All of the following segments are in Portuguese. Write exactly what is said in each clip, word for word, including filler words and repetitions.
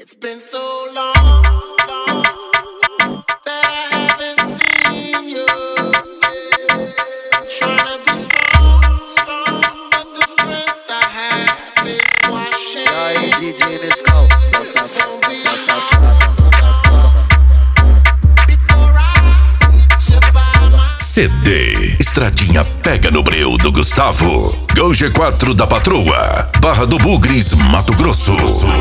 It's been so long, long that I haven't seen your face. Trying to be strong, strong, but the strength I have is washing. E aí, D J Nescau, solta a foda, solta a foda, solta a foda. Before I hit you by my C D Estradinha Pega no Breu do Gustavo. Gol G quatro da Patroa, Barra do Bugres, Mato Grosso.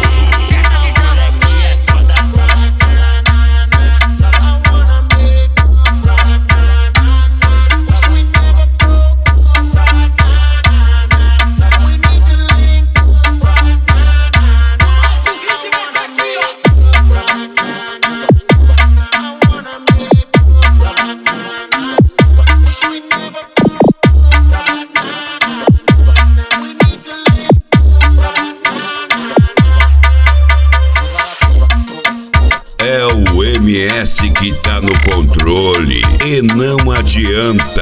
É o M S que tá no controle e não adianta.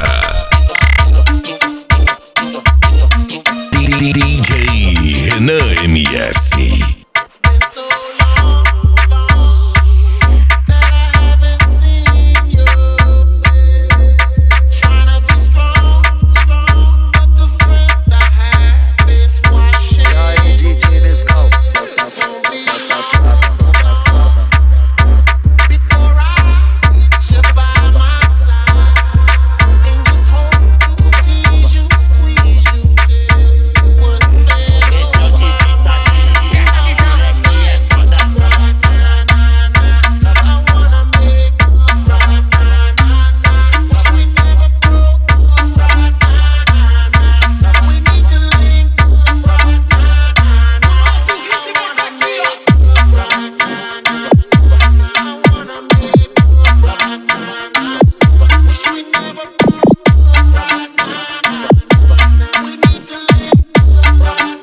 D J Renan M S. It's been so long, long that I haven't seen your face. Trying to be strong, strong, but the strength I have is washing. E aí, D J Nescau, solta a foda, solta a foda, solta a foda. Before I hit you by my side, and just hope to tease you, squeeze you till one thing. It's your T V Sunday. I wanna make for the right, na na na. I wanna make right, na na na. Wish we never broke right, na na na. We need to link right, na na na. I wanna make right, na na. I wanna make right, na na. Wish we never broke right, na na. We need to link right,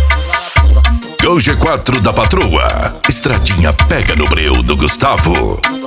na na. Gol G quatro da Patroa, Estradinha Pega no Breu do Gustavo.